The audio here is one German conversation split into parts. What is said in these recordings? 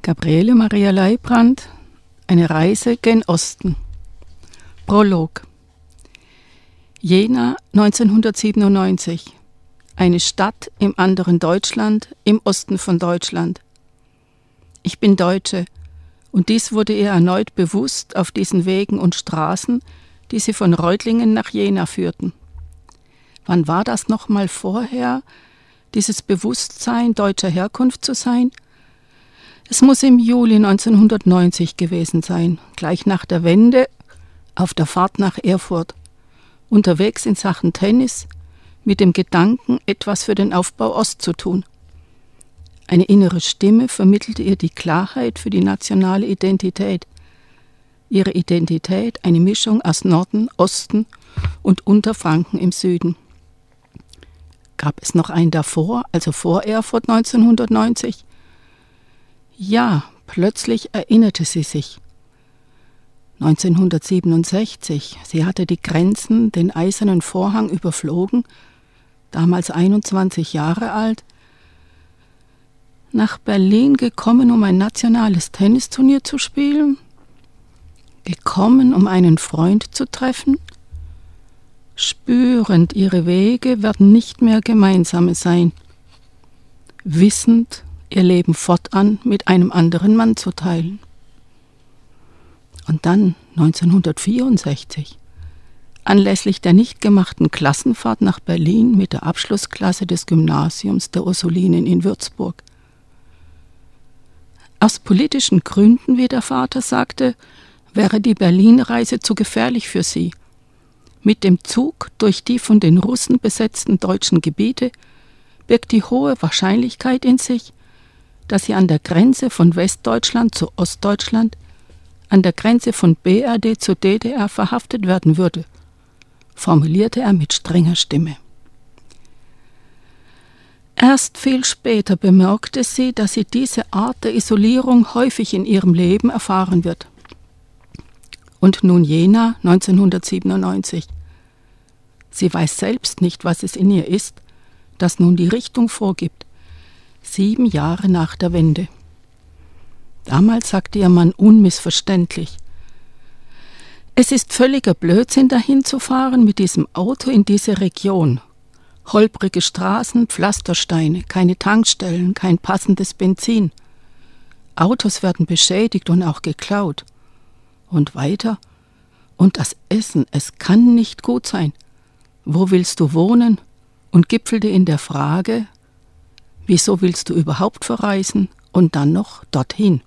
Gabriele Maria Leibrand, eine Reise gen Osten. Prolog. Jena 1997. Eine Stadt im anderen Deutschland, im Osten von Deutschland. Ich bin Deutsche, und dies wurde ihr erneut bewusst auf diesen Wegen und Straßen, die sie von Reutlingen nach Jena führten. Wann war das nochmal vorher, dieses Bewusstsein deutscher Herkunft zu sein? Es muss im Juli 1990 gewesen sein, gleich nach der Wende, auf der Fahrt nach Erfurt, unterwegs in Sachen Tennis, mit dem Gedanken, etwas für den Aufbau Ost zu tun. Eine innere Stimme vermittelte ihr die Klarheit für die nationale Identität. Ihre Identität, eine Mischung aus Norden, Osten und Unterfranken im Süden. Gab es noch einen davor, also vor Erfurt 1990? Ja, plötzlich erinnerte sie sich. 1967, sie hatte die Grenzen, den eisernen Vorhang überflogen, damals 21 Jahre alt, nach Berlin gekommen, um ein nationales Tennisturnier zu spielen, gekommen, um einen Freund zu treffen, spürend, ihre Wege werden nicht mehr gemeinsame sein, wissend, ihr Leben fortan mit einem anderen Mann zu teilen. Und dann 1964, anlässlich der nicht gemachten Klassenfahrt nach Berlin mit der Abschlussklasse des Gymnasiums der Ursulinen in Würzburg. Aus politischen Gründen, wie der Vater sagte, wäre die Berlin-Reise zu gefährlich für sie. Mit dem Zug durch die von den Russen besetzten deutschen Gebiete birgt die hohe Wahrscheinlichkeit in sich, dass sie an der Grenze von Westdeutschland zu Ostdeutschland, an der Grenze von BRD zu DDR verhaftet werden würde, formulierte er mit strenger Stimme. Erst viel später bemerkte sie, dass sie diese Art der Isolierung häufig in ihrem Leben erfahren wird. Und nun Jena 1997. Sie weiß selbst nicht, was es in ihr ist, das nun die Richtung vorgibt. 7 Jahre nach der Wende. Damals sagte ihr Mann unmissverständlich: Es ist völliger Blödsinn, dahin zu fahren mit diesem Auto in diese Region. Holprige Straßen, Pflastersteine, keine Tankstellen, kein passendes Benzin. Autos werden beschädigt und auch geklaut. Und weiter: Und das Essen, es kann nicht gut sein. Wo willst du wohnen? Und gipfelte in der Frage: Wieso willst du überhaupt verreisen und dann noch dorthin?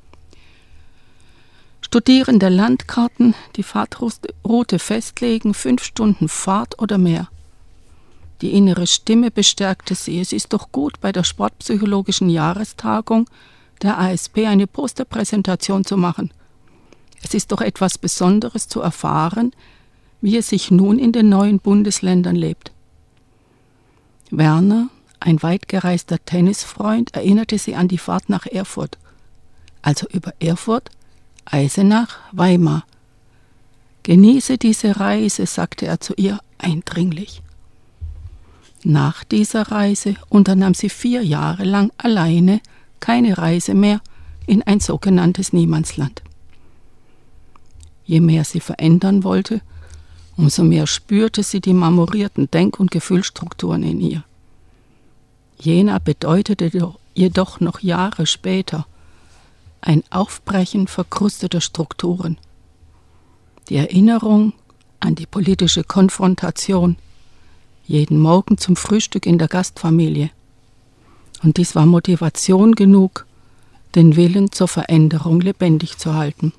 Studieren der Landkarten, die Fahrtroute festlegen, 5 Stunden Fahrt oder mehr. Die innere Stimme bestärkte sie, es ist doch gut, bei der sportpsychologischen Jahrestagung der ASP eine Posterpräsentation zu machen. Es ist doch etwas Besonderes zu erfahren, wie es sich nun in den neuen Bundesländern lebt. Werner, ein weit gereister Tennisfreund, erinnerte sie an die Fahrt nach Erfurt. Also über Erfurt, Eisenach, Weimar. Genieße diese Reise, sagte er zu ihr eindringlich. Nach dieser Reise unternahm sie 4 Jahre lang alleine keine Reise mehr in ein sogenanntes Niemandsland. Je mehr sie verändern wollte, umso mehr spürte sie die marmorierten Denk- und Gefühlsstrukturen in ihr. Jena bedeutete jedoch noch Jahre später ein Aufbrechen verkrusteter Strukturen. Die Erinnerung an die politische Konfrontation, jeden Morgen zum Frühstück in der Gastfamilie. Und dies war Motivation genug, den Willen zur Veränderung lebendig zu halten.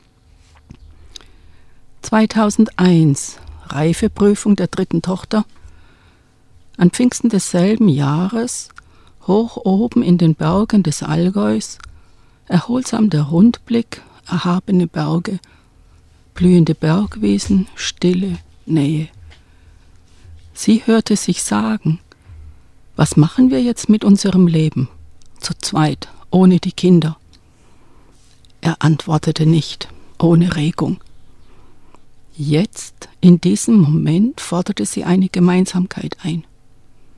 2001, Reifeprüfung der 3. Tochter. An Pfingsten desselben Jahres, hoch oben in den Bergen des Allgäus, erholsam der Rundblick, erhabene Berge, blühende Bergwiesen, Stille, Nähe. Sie hörte sich sagen: Was machen wir jetzt mit unserem Leben? Zu zweit, ohne die Kinder. Er antwortete nicht, ohne Regung. Jetzt, in diesem Moment, forderte sie eine Gemeinsamkeit ein.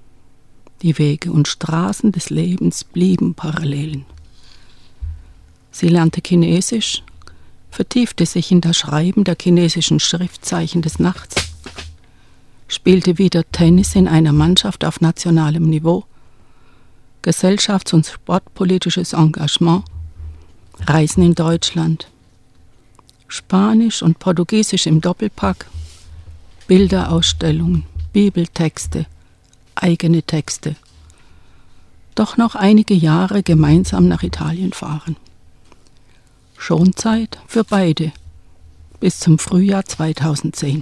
Die Wege und Straßen des Lebens blieben Parallelen. Sie lernte Chinesisch, vertiefte sich in das Schreiben der chinesischen Schriftzeichen des Nachts, spielte wieder Tennis in einer Mannschaft auf nationalem Niveau, gesellschafts- und sportpolitisches Engagement, Reisen in Deutschland, Spanisch und Portugiesisch im Doppelpack, Bilderausstellungen, Bibeltexte, eigene Texte. Doch noch einige Jahre gemeinsam nach Italien fahren. Schon Zeit für beide, bis zum Frühjahr 2010.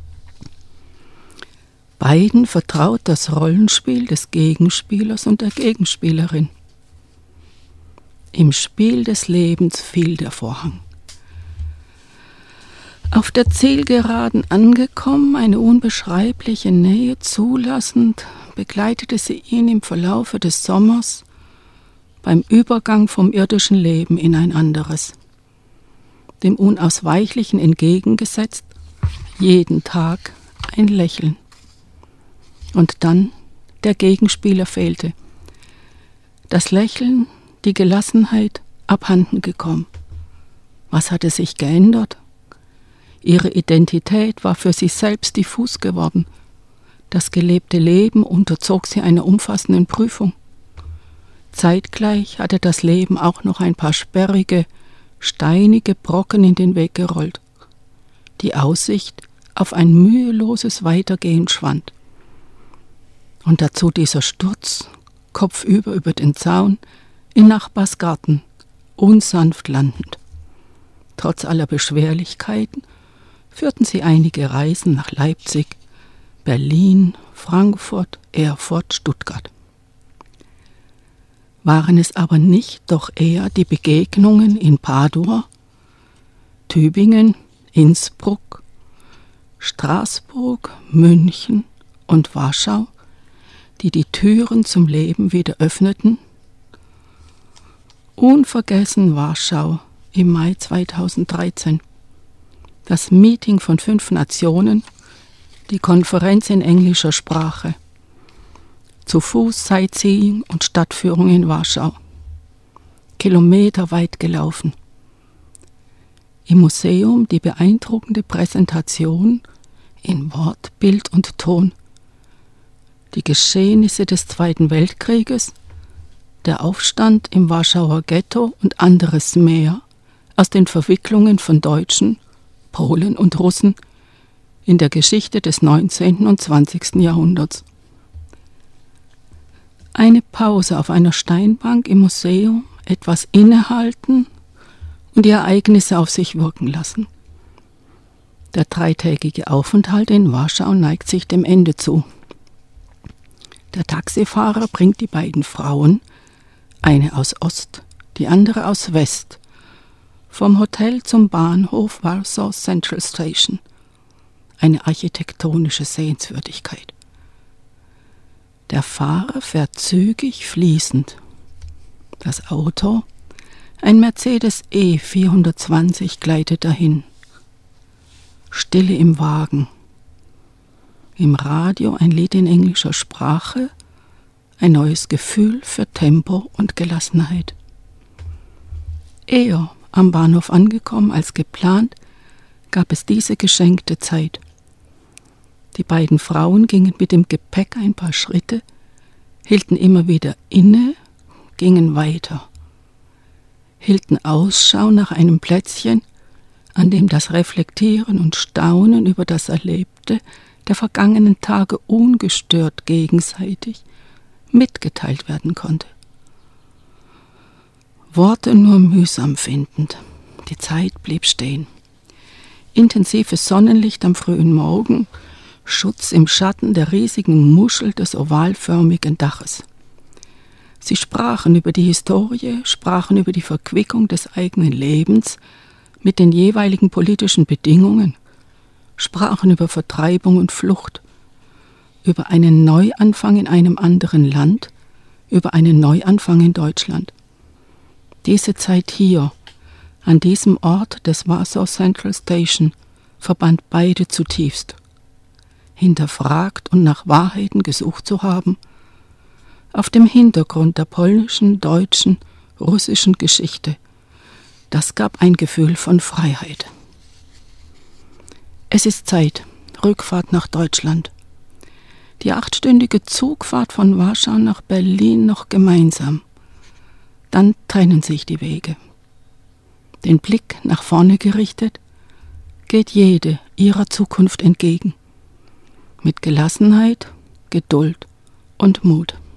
Beiden vertraut das Rollenspiel des Gegenspielers und der Gegenspielerin. Im Spiel des Lebens fiel der Vorhang. Auf der Zielgeraden angekommen, eine unbeschreibliche Nähe zulassend, begleitete sie ihn im Verlaufe des Sommers beim Übergang vom irdischen Leben in ein anderes. Dem Unausweichlichen entgegengesetzt, jeden Tag ein Lächeln. Und dann der Gegenspieler fehlte. Das Lächeln, die Gelassenheit abhanden gekommen. Was hatte sich geändert? Ihre Identität war für sie selbst diffus geworden. Das gelebte Leben unterzog sie einer umfassenden Prüfung. Zeitgleich hatte das Leben auch noch ein paar sperrige, steinige Brocken in den Weg gerollt. Die Aussicht auf ein müheloses Weitergehen schwand. Und dazu dieser Sturz, kopfüber über den Zaun, in Nachbars Garten, unsanft landend. Trotz aller Beschwerlichkeiten führten sie einige Reisen nach Leipzig, Berlin, Frankfurt, Erfurt, Stuttgart. Waren es aber nicht doch eher die Begegnungen in Padua, Tübingen, Innsbruck, Straßburg, München und Warschau, die Türen zum Leben wieder öffneten? Unvergessen Warschau im Mai 2013. Das Meeting von 5 Nationen, die Konferenz in englischer Sprache. Zu Fuß Sightseeing und Stadtführung in Warschau. Kilometerweit gelaufen. Im Museum die beeindruckende Präsentation in Wort, Bild und Ton. Die Geschehnisse des Zweiten Weltkrieges, der Aufstand im Warschauer Ghetto und anderes mehr aus den Verwicklungen von Deutschen, Polen und Russen in der Geschichte des 19. und 20. Jahrhunderts. Eine Pause auf einer Steinbank im Museum, etwas innehalten und die Ereignisse auf sich wirken lassen. Der 3-tägige Aufenthalt in Warschau neigt sich dem Ende zu. Der Taxifahrer bringt die beiden Frauen, eine aus Ost, die andere aus West, vom Hotel zum Bahnhof Warsaw Central Station. Eine architektonische Sehenswürdigkeit. Der Fahrer fährt zügig fließend. Das Auto, ein Mercedes E420, gleitet dahin. Stille im Wagen. Im Radio ein Lied in englischer Sprache, ein neues Gefühl für Tempo und Gelassenheit. Eher am Bahnhof angekommen als geplant, gab es diese geschenkte Zeit. Die beiden Frauen gingen mit dem Gepäck ein paar Schritte, hielten immer wieder inne, gingen weiter, hielten Ausschau nach einem Plätzchen, an dem das Reflektieren und Staunen über das Erlebte der vergangenen Tage ungestört gegenseitig mitgeteilt werden konnte. Worte nur mühsam findend. Die Zeit blieb stehen. Intensives Sonnenlicht am frühen Morgen, Schutz im Schatten der riesigen Muschel des ovalförmigen Daches. Sie sprachen über die Historie, sprachen über die Verquickung des eigenen Lebens mit den jeweiligen politischen Bedingungen, sprachen über Vertreibung und Flucht, über einen Neuanfang in einem anderen Land, über einen Neuanfang in Deutschland. Diese Zeit hier, an diesem Ort des Warsaw Central Station, verband beide zutiefst. Hinterfragt und nach Wahrheiten gesucht zu haben, auf dem Hintergrund der polnischen, deutschen, russischen Geschichte, Das gab ein Gefühl von Freiheit. Es ist Zeit, Rückfahrt nach Deutschland. Die 8-stündige Zugfahrt von Warschau nach Berlin noch gemeinsam. Dann trennen sich die Wege. Den Blick nach vorne gerichtet, geht jede ihrer Zukunft entgegen. Mit Gelassenheit, Geduld und Mut.